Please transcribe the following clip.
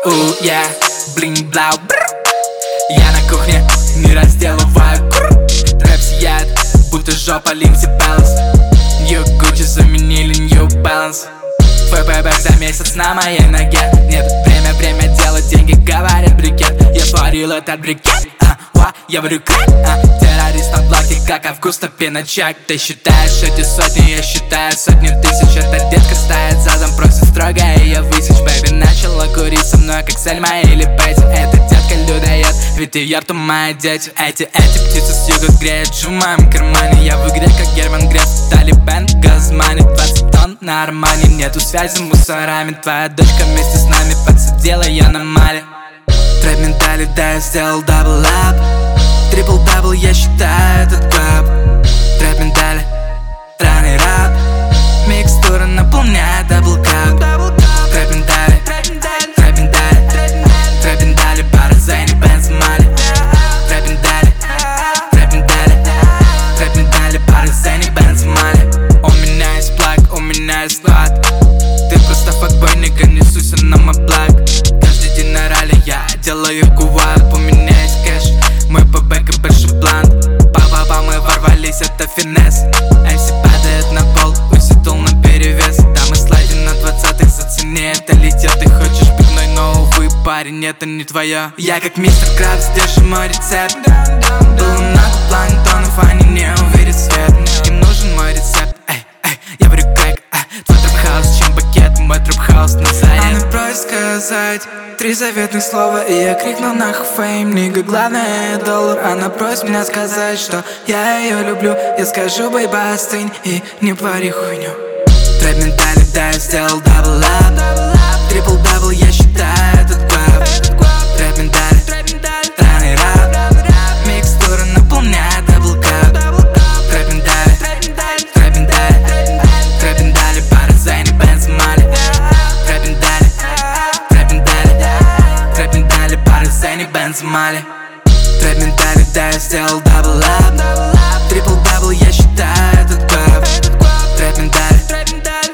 Я блин-бlau. Я на кухне, не разделываю рэп сияет, будто жопа Lindsay Balance. New Gucci заменили New Balance. Твой бэбэк за месяц на моей ноге. Нет, время делать деньги, говорит брикет. Я сварил этот брикет, я варю крэк, террорист на блоке, как Августа Пиночет. Ты считаешь эти сотни, я считаю сотни тысяч. Эта детка стоит задом, просит строго ее высечь. Бэби начала курить со мной, как Сальма или Пэтти. Эта детка людоед, ведь ее ртом мои дети. Эти птицы с юга греют в моем кармане. Я в игре, как Герман Греф, Талибан, газмани. 20 тонн на Армани, нету связи с мусорами. Твоя дочка вместе с нами подсидела ее на мале. Трэп ментали, да, я сделал дабл-ап. Трипл-дабл, я считаю этот клаб. Трэп ментали, ранний рап. Микстура наполняет дабл-кап. Трэп ментали, трэп ментали, трэп ментали, Барзани, Бензмали. Трэп ментали, трэп ментали, трэп ментали, Барзани, Бензмали. У меня есть плаг, у меня есть склад. Ты просто факбой, нигга, не суйся на мой благ. Каждый день на ралли я делаю кувап. У меня есть кэш, мой бэбэк и большой блант. Ба-ба-ба, мы ворвались, это финес. MC падает на пол, усидел на перевес. Да, мы слайдим на 20-х, зацени это летит. Ты хочешь пивной, но увы, парень, это не твое. Я как мистер Крабс, держи мой рецепт. Было много планктонов, они не увидят свет. Им нужен мой рецепт, я варю крэк. Твой трэп-хаус, чем бакет, мой трэп-хаус на заре. Она просит сказать 3 заветных слова, и я крикнул нахуй фейм. Нига, главное доллар. Она просит меня сказать, что я ее люблю. Я скажу, бейба, остынь и не пари хуйню. Трэп ментали, да, я сделал дабл-ап. Трипл-дабл, я считаю этот клаб. Трэп ментали, ранний рап. Микстура наполняет дабл-кап. Трэп ментали, трэп ментали, трэп ментали, Барзани, Бензмали. Трэп ментали, трэп ментали, трэп ментали, Барзани, Бензмали. Трэп ментали, да, я сделал дабл-ап. Трипл-дабл, я считаю этот клаб. Трэп ментали,